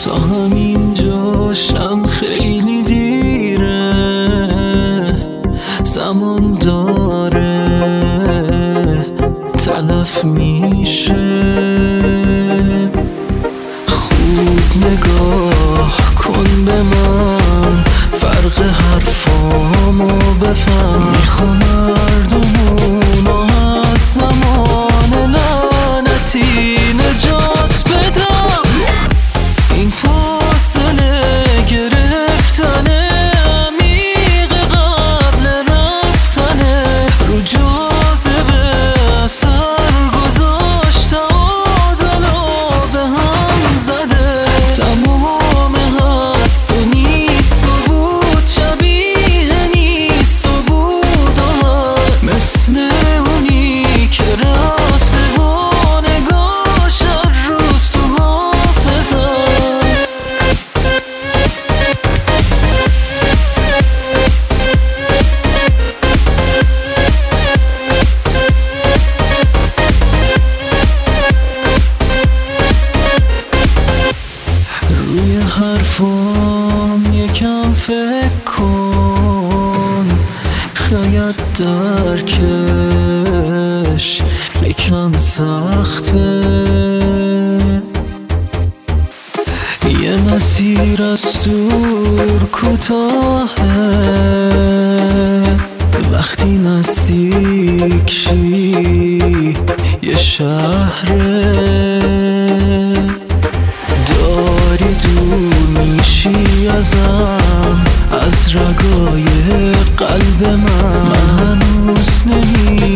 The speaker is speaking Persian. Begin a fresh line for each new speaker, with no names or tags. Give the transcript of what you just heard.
تا همین جاشم خیلی دیره، زمان داره تلف میشه. خوب نگاه کن به من، فرق حرفامو بفهم. میخوام مردمونو از زمان لعنتی نجات بدم. این فاصله گرفتنه عمیق قبل رفتنه، رو جاذبه اثر گذاشته عادلو به هم زده. تمام هست و نیست و بود، شبیه نیست و بود و هست، مثل اونی که رفته و نگاش هر روز تو حافظ هست. روی حرفام یکم فکر کن، شاید درکش یکم سخته. یه مسیر از دور کوتاهه، وقتی نزدیک شی یه شهره. داری دور میشی ازم، از رگای قلب من هنوز